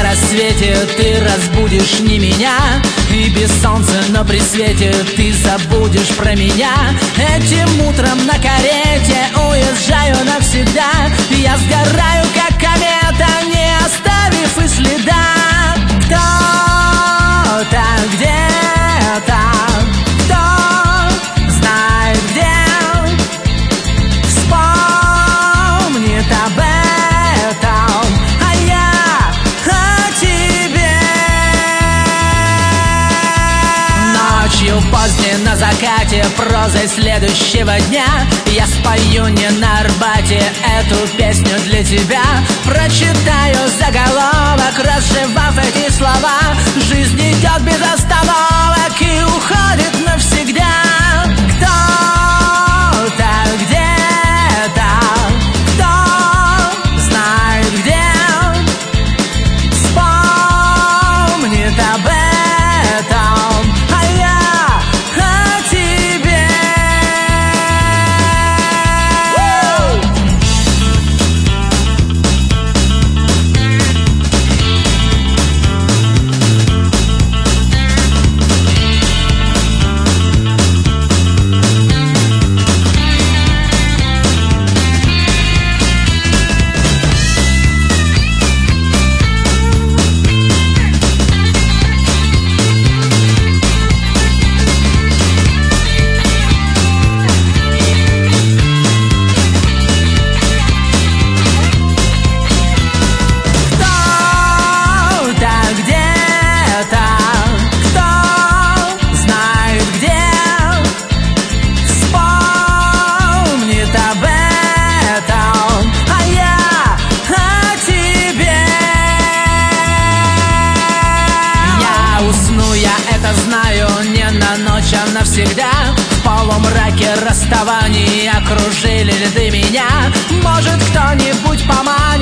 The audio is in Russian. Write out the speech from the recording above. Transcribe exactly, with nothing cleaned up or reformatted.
рассвете ты разбудишь не меня, и без солнца, но при свете ты забудешь про меня. Этим утром на карете уезжаю навсегда. Я сгораю, как комета, не оставив и следа. Кто-то где-то, кто знает где, вспомнит об этом, а я о тебе. Ночью поздней на закате, прозой следующего дня я спою не на Арбате эту песню для тебя. Прочитаю заголовок, разжевав эти слова. Жизнь идет без остановок и уходит навсегда. Кто-то где-то, кто знает где, вспомнит об этом, а я о тебе. Навсегда в полумраке расставаний окружили льды меня. Может, кто-нибудь помогает